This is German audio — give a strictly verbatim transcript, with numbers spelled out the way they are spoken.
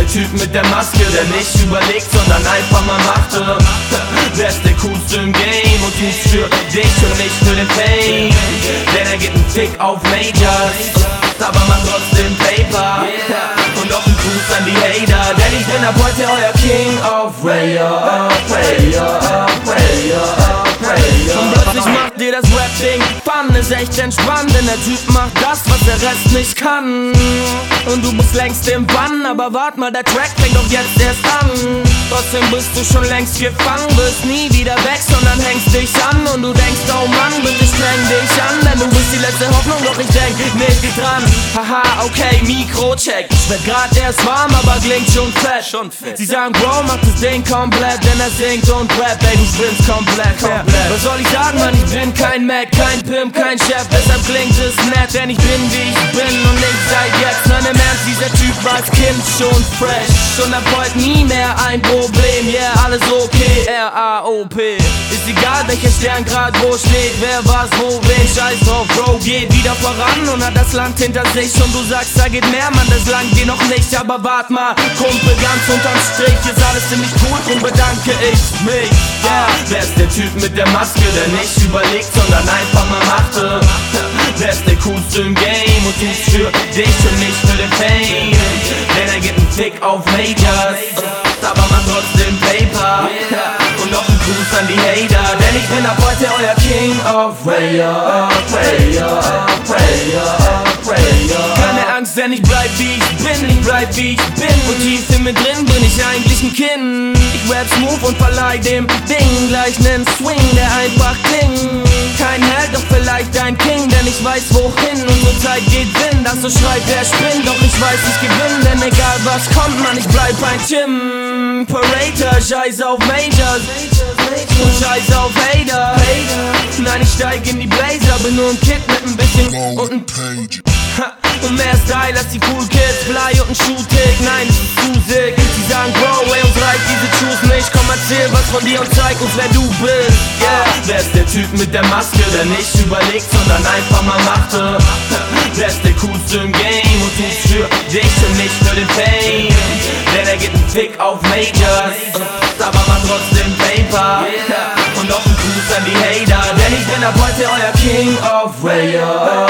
der Typ mit der Maske, der nicht überlegt, sondern einfach mal machte. Wer ist der coolste im Game und tut's für dich und nicht für den Fame? Denn er gibt einen Fick auf Majors, aber macht trotzdem Paper. Und noch ein Gruß an die Hater, denn ich bin ab heute euer King of Prayer, Prayer, Prayer, Prayer. Und plötzlich macht dir das Rap-Ding Fun, ist echt entspannt, denn der Typ macht das, was der Rest nicht kann. Und du bist längst im Bann, aber wart mal, der Track fängt doch jetzt erst an. Trotzdem bist du schon längst gefangen, bist nie wieder weg, sondern hängst dich an. Und du denkst, oh Mann, bitte streng dich an, denn du bist die letzte Hoffnung, doch ich denk nicht dran. Haha, okay, Mikrocheck, ich werd grad erst warm, aber klingt schon fett. Schon fett. Sie sagen, Bro, mach das Ding komplett, denn er singt und rap, ey, du spinnst komplett, komplett. Was soll ich sagen, Mann, ich bin kein Mac, kein Pimp, kein Chef, deshalb klingt es nett, denn ich bin wie ich bin und nicht seit jetzt. Nein, im Ernst, dieser Typ war als Kind schon fresh und ab heute nie mehr ein Problem, yeah, alles okay, R A O P. Ist egal, welcher Stern grad wo steht, wer was, wo, wen, scheiß drauf, Bro, geht wieder voran und hat das Land hinter sich und du sagst, da geht mehr, Mann, das langt dir noch nicht, aber wart mal, Kumpel, ganz unterm Strich ist alles ziemlich cool, drum bedanke ich mich, yeah. Wer ist der Typ mit der Maske, der nicht überlegt, sondern einfach mal machte? Wer ist der coolste im Game und tut's für dich und nicht für den Fame? Denn er gibt einen Fick auf Majors, aber macht trotzdem Paper. Und noch ein Gruß an die Hater, denn ich bin ab heute euer King of Prayer, Prayer, Prayer, Prayer. Keine Angst, denn ich bleib wie ich bin, ich bleib wie ich bin. Und tief in mir drin bin ich eigentlich ein Kind. Ich rap smooth und verleih dem Ding gleich nen Swing, der einfach klingt. Kein Held, doch vielleicht ein King, denn ich weiß wohin. Unsere Zeit geht Wind, das so schreit, wer spinnt. Doch ich weiß, ich gewinn, denn egal was kommt, Mann, ich bleib ein Tim Parator, scheiß auf Majors und scheiß auf Hater. Nein, ich steig in die Blazer, bin nur ein Kid mit ein bisschen und ein Page. Und mehr Style als die Cool Kids, Blei und ein Schuhtick, nein, es ist zu sick. Sie sagen, Bro, ey, uns reicht diese Truth nicht. Komm, erzähl was von dir und zeig uns, wer du bist, yeah. Wer ist der Typ mit der Maske, der nicht überlegt, sondern einfach mal machte? Wer ist der coolste im Game und tut's für dich und nicht für den Fame? Denn er gibt einen Fick auf Majors, aber macht trotzdem Paper. Und noch ein Gruß an die Hater, denn ich bin ab heute euer King of Prayer.